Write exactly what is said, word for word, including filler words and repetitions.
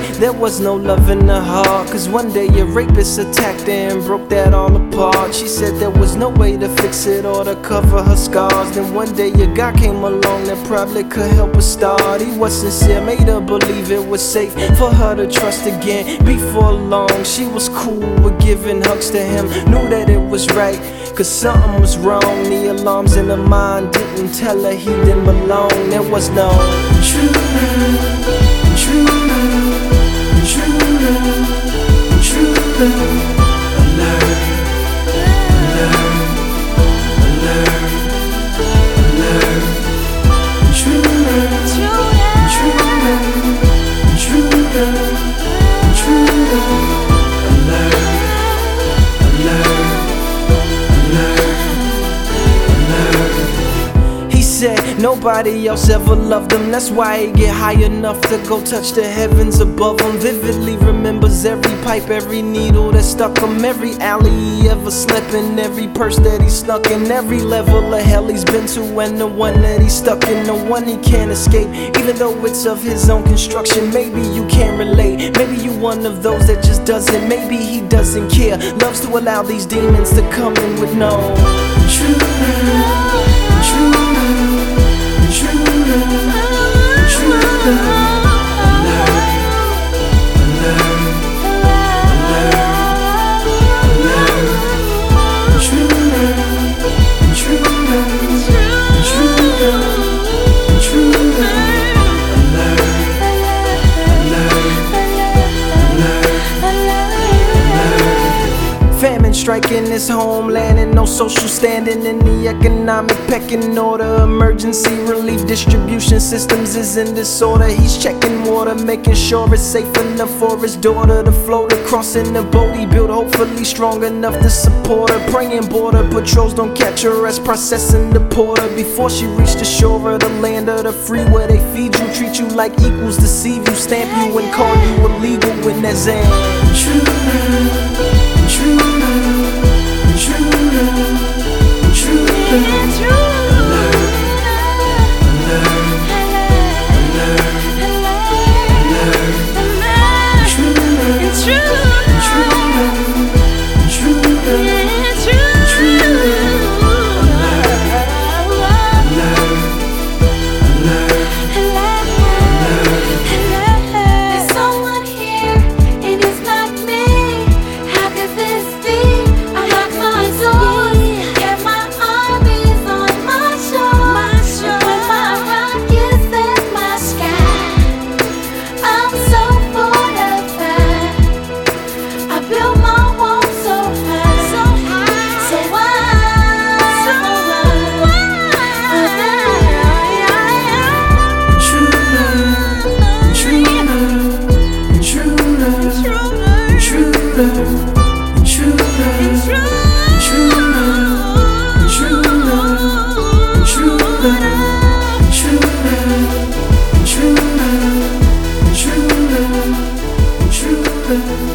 there was no love in her heart. Cause one day a rapist attacked her and broke that all apart. She said there was no way to fix it or to cover her scars. Then one day a guy came along that probably could help her start. He was sincere, made her believe it was safe for her to trust again. Before long, she was cool with giving hugs to him. Knew that it was right, cause something was wrong. The alarms in her mind didn't tell her he didn't belong. There was no true love, true love, true love, true love. Alert, alert, alert, alert. True love, true love, true love, true love. Alert, alert, alert, alert. He said nobody else ever loved him. That's why he get high enough to go touch the heavens above him. Vividly remembers every pipe, every needle that stuck him, every alley he ever slept in, every purse that he snuck in, every level of hell he's been to, and the one that he's stuck in, the one he can't escape. Even though it's of his own construction, maybe you can't relate. Maybe you one of those that just doesn't. Maybe he doesn't care, loves to allow these demons to come in with no true love, true love, true love, true love. Famine striking his homeland and no social standing in the economic pecking order. Emergency relief distribution systems is in disorder. He's checking water, making sure it's safe enough for his daughter to float across in the boat he built, hopefully strong enough to support her. Praying border patrols don't catch her as processing the porter before she reached the shore of the land of the free, where they feed you, treat you like equals, deceive you, stamp you, and call you illegal when there's an true love. True love, true love, true love, true love. Alert, alert, alert, alert. True love, true love, true love, true love, true love. Alert, alert, alert. There's someone here, and it's not me. How could this be? I lock my doors, get my armies on my shore, and when my rockets hit my sky, I'm so fortified. I built my walls so high, so high, so wide, so True love, true love, true love, true love, true love, true love, true love, true love, true love, true love, true love, true love.